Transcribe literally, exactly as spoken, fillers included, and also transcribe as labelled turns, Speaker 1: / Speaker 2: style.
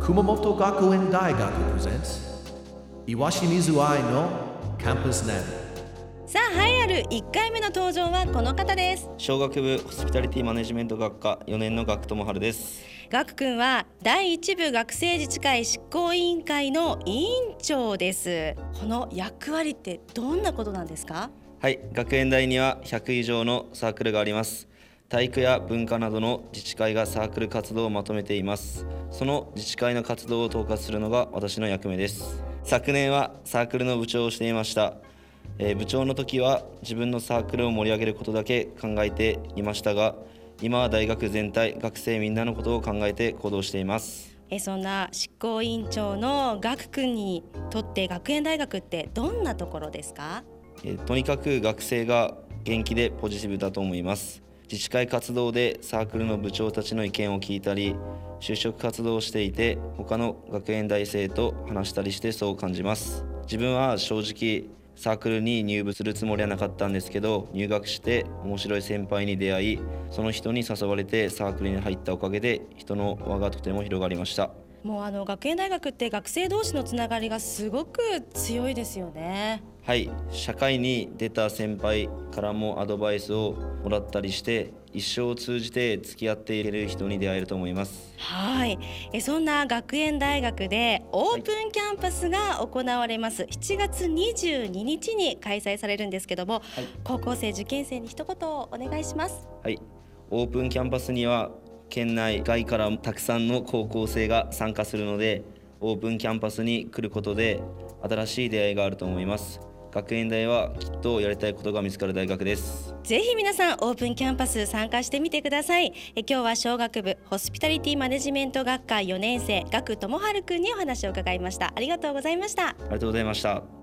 Speaker 1: 熊本学園大学 presents 岩清水愛のキャンパスナビ。
Speaker 2: さあ、栄えあるいっかいめの登場はこの方です。
Speaker 3: 商学部ホスピタリティマネジメント学科よねんの学友春です。
Speaker 2: ガク君はだいいち部学生自治会執行委員会の委員長です。この役割ってどんなことなんですか？
Speaker 3: はい、学園大にはひゃく以上のサークルがあります。体育や文化などの自治会がサークル活動をまとめています。その自治会の活動を統括するのが私の役目です。昨年はサークルの部長をしていました。えー、部長の時は自分のサークルを盛り上げることだけ考えていましたが、今は大学全体、学生みんなのことを考えて行動しています。
Speaker 2: えそんな執行委員長のガク君にとって学園大学ってどんなところですか？
Speaker 3: えー、とにかく学生が元気でポジティブだと思います。自治会活動でサークルの部長たちの意見を聞いたり、就職活動をしていて他の学園大生と話したりしてそう感じます。自分は正直サークルに入部するつもりはなかったんですけど、入学して面白い先輩に出会い、その人に誘われてサークルに入ったおかげで人の輪がとても広がりました。
Speaker 2: もうあの学園大学って学生同士のつながりがすごく強いですよね。
Speaker 3: はい、社会に出た先輩からもアドバイスをもらったりして、一生を通じて付き合っていける人に出会えると思います。
Speaker 2: はい、えそんな学園大学でオープンキャンパスが行われます。しちがつにじゅうににちに開催されるんですけども、はい、高校生受験生に一言お願いします。
Speaker 3: はい、オープンキャンパスには県内外からたくさんの高校生が参加するので、オープンキャンパスに来ることで新しい出会いがあると思います。学園大はきっとやりたいことが見つかる大学です。
Speaker 2: ぜひ皆さんオープンキャンパス参加してみてください。え今日は商学部ホスピタリティマネジメント学科よねん生、ガク友春くんにお話を伺いました。ありがとうございました。
Speaker 3: ありがとうございました。